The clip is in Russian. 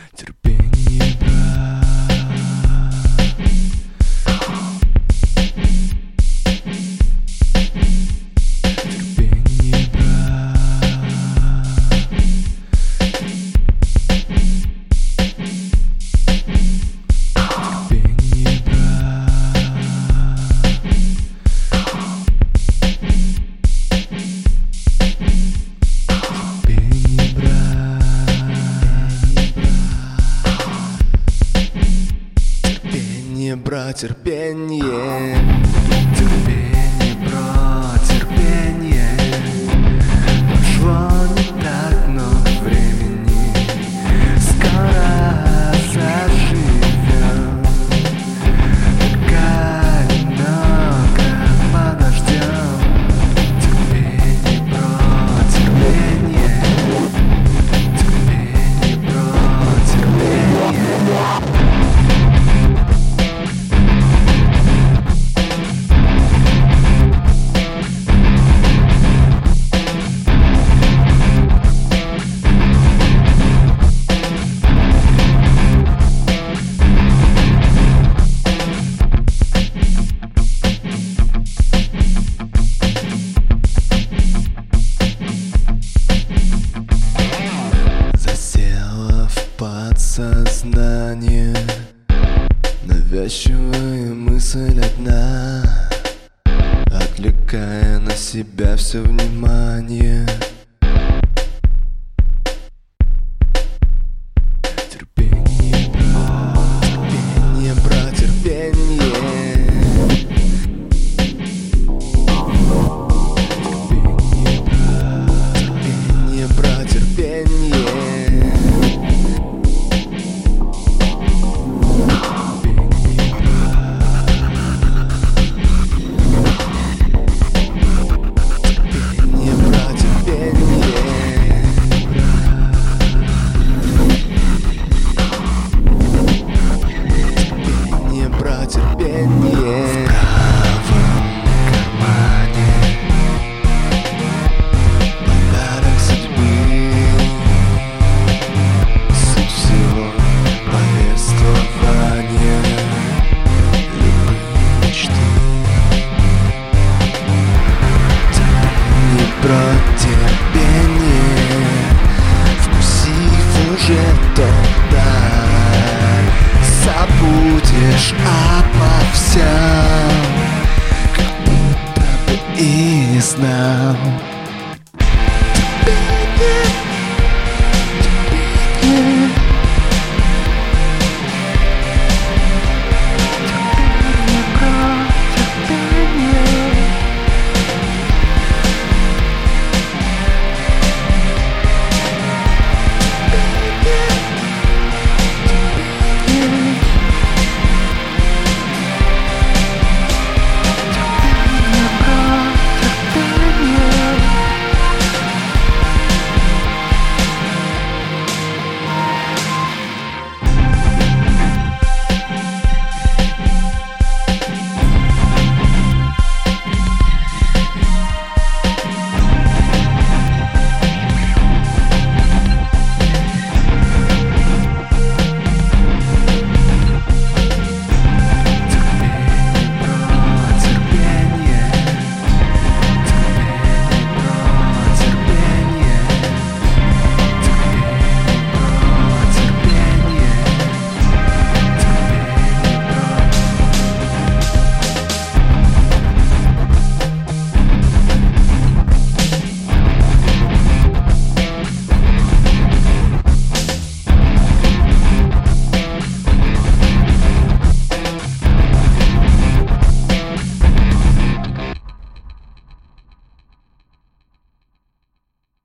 Терпение, брат. Терпение, брат. Терпение, брат. Терпение, брат. Терпение, терпение, брат, терпение. Прошло не так много времени, скоро заживем. Пока немного подождем. Терпение, брат, терпение. Терпение, брат, терпение. Подсознание, навязчивая мысль одна, отвлекая на себя все внимание. Терпение, брат, терпение, брат, терпение. Терпение. В правом кармане подарок судьбы. Суть всего повествования, любые мечты. Терпение, брат, терпение. Вкусив уже то дай, забудешь